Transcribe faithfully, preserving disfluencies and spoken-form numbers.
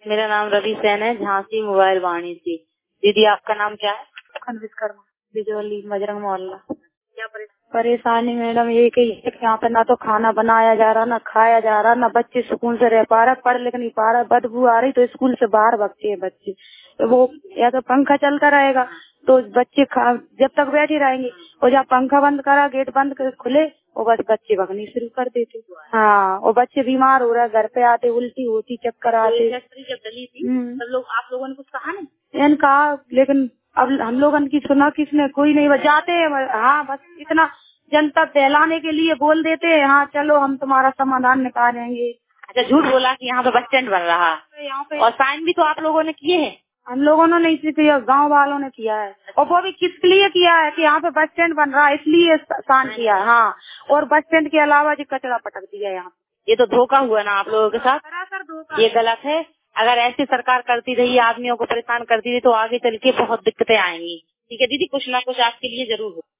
मेरा नाम रवि सेन है, झांसी मोबाइल वाणी से। दीदी आपका नाम क्या है? विश्वकर्मा बिजोली बजरंग मोहल्ला। क्या परेशानी मैडम एक ही है कि यहाँ पे ना तो खाना बनाया जा रहा, ना खाया जा रहा, ना बच्चे सुकून से रह पा रहा, पढ़ लिख नहीं पा रहा, बदबू आ रही तो स्कूल से बाहर भगते हैं बच्चे। तो वो या तो पंखा चलता रहेगा तो बच्चे खा जब तक बैठे रहेंगे, और जब पंखा बंद करा गेट बंद कर खुले और बस बच्चे भगनी शुरू कर देते। हाँ, और बच्चे बीमार हो रहा है, घर पे आते उल्टी होती, चक्कर आते। जब डली थी तब लोग आप लोगों ने कुछ कहा नहीं? मैंने कहा, लेकिन अब हम लोगों की सुना किसने, कोई नहीं। बजाते हैं हाँ, बस इतना जनता फैलाने के लिए बोल देते हैं हाँ चलो हम तुम्हारा समाधान निकालेंगे। अच्छा, झूठ बोला कि यहाँ पे बस स्टैंड बन रहा है यहाँ पे, और साइन भी तो आप लोगों ने किए हैं? हम लोगों ने नहीं किया, गांव वालों ने किया है। और वो भी किसके लिए किया है कि यहाँ पे बस स्टैंड बन रहा है इसलिए साइन किया है। हाँ, और बस स्टैंड के अलावा जो कचरा पटक दिया यहाँ। ये तो धोखा हुआ ना आप लोगों के साथ, धोखा, ये गलत है। अगर ऐसी सरकार करती रही, आदमियों को परेशान करती रही तो आगे चल के बहुत दिक्कतें आएंगी। ठीक है दीदी, कुछ ना कुछ आपके लिए जरूर हो।